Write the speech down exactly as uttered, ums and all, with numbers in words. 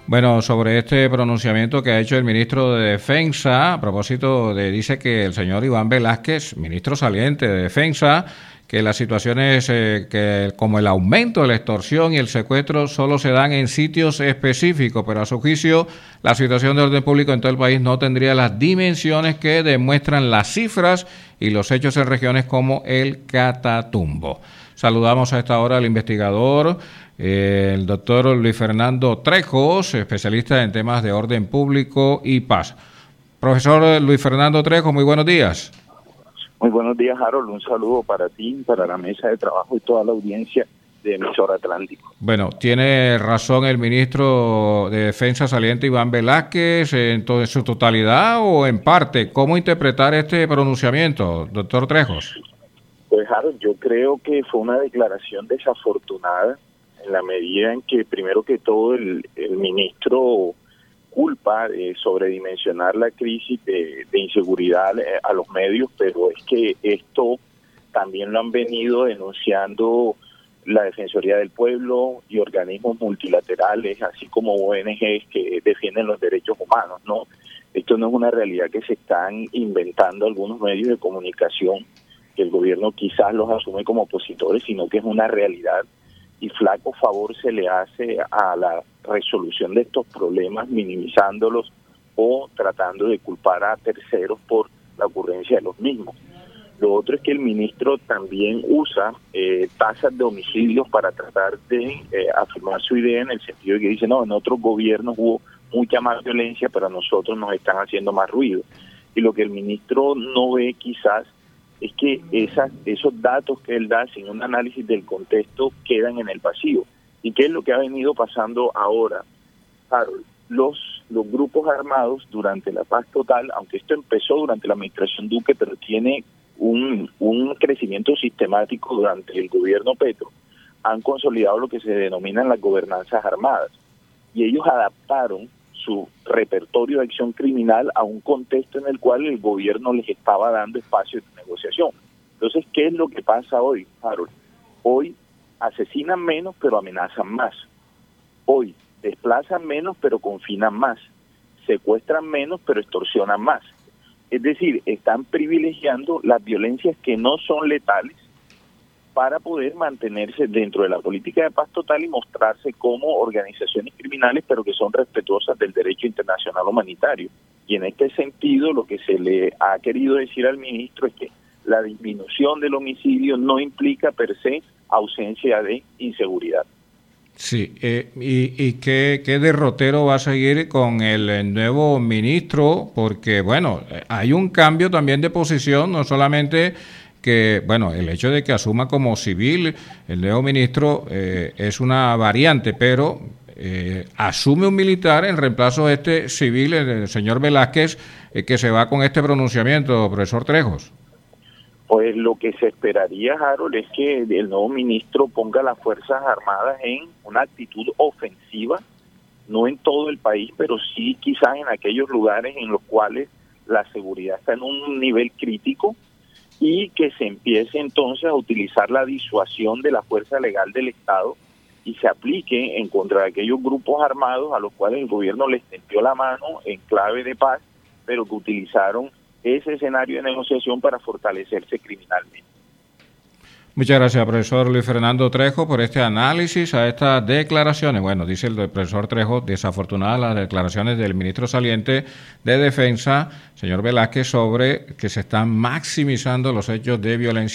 Bueno, sobre este pronunciamiento que ha hecho el ministro de Defensa, a propósito de, dice que el señor Iván Velásquez, ministro saliente de Defensa, que las situaciones eh, que como el aumento de la extorsión y el secuestro solo se dan en sitios específicos, pero a su juicio la situación de orden público en todo el país no tendría las dimensiones que demuestran las cifras y los hechos en regiones como el Catatumbo. Saludamos a esta hora al investigador, eh, el doctor Luis Fernando Trejos, especialista en temas de orden público y paz. Profesor Luis Fernando Trejos, muy buenos días. Muy buenos días, Harold. Un saludo para ti, para la mesa de trabajo y toda la audiencia de Emisora Atlántico. Bueno, tiene razón el ministro de Defensa saliente Iván Velásquez en, to- en su totalidad o en parte. ¿Cómo interpretar este pronunciamiento, doctor Trejos? Pues, Harold, yo creo que fue una declaración desafortunada en la medida en que, primero que todo, el, el ministro culpa de sobredimensionar la crisis de, de inseguridad a los medios, pero es que esto también lo han venido denunciando la Defensoría del Pueblo y organismos multilaterales, así como O N Ges que defienden los derechos humanos, ¿no? Esto no es una realidad que se están inventando algunos medios de comunicación, que el gobierno quizás los asume como opositores, sino que es una realidad, y flaco favor se le hace a la resolución de estos problemas minimizándolos o tratando de culpar a terceros por la ocurrencia de los mismos. Lo otro es que el ministro también usa eh, tasas de homicidios para tratar de eh, afirmar su idea, en el sentido de que dice, no, en otros gobiernos hubo mucha más violencia, pero a nosotros nos están haciendo más ruido. Y lo que el ministro no ve quizás es que esas, esos datos que él da sin un análisis del contexto quedan en el vacío. ¿Y qué es lo que ha venido pasando ahora, Harold? Los, los grupos armados durante la paz total, aunque esto empezó durante la administración Duque, pero tiene un, un crecimiento sistemático durante el gobierno Petro, han consolidado lo que se denominan las gobernanzas armadas. Y ellos adaptaron su repertorio de acción criminal a un contexto en el cual el gobierno les estaba dando espacio de negociación. Entonces, ¿qué es lo que pasa hoy, Harold? Hoy asesinan menos, pero amenazan más. Hoy desplazan menos, pero confinan más. Secuestran menos, pero extorsionan más. Es decir, están privilegiando las violencias que no son letales para poder mantenerse dentro de la política de paz total y mostrarse como organizaciones criminales, pero que son respetuosas del derecho internacional humanitario. Y en este sentido, lo que se le ha querido decir al ministro es que la disminución del homicidio no implica per se ausencia de inseguridad. Sí, eh, y, y qué, qué derrotero va a seguir con el, el nuevo ministro, porque, bueno, hay un cambio también de posición, no solamente que, bueno, el hecho de que asuma como civil el nuevo ministro eh, es una variante, pero eh, asume un militar en reemplazo de este civil, el señor Velásquez, eh, que se va con este pronunciamiento, profesor Trejos. Pues lo que se esperaría, Harold, es que el nuevo ministro ponga las Fuerzas Armadas en una actitud ofensiva, no en todo el país, pero sí quizás en aquellos lugares en los cuales la seguridad está en un nivel crítico, y que se empiece entonces a utilizar la disuasión de la fuerza legal del Estado y se aplique en contra de aquellos grupos armados a los cuales el gobierno les tendió la mano en clave de paz, pero que utilizaron ese escenario de negociación para fortalecerse criminalmente. Muchas gracias, profesor Luis Fernando Trejo, por este análisis a estas declaraciones. Bueno, dice el profesor Trejo, desafortunadas las declaraciones del ministro saliente de Defensa, señor Velásquez, sobre que se están maximizando los hechos de violencia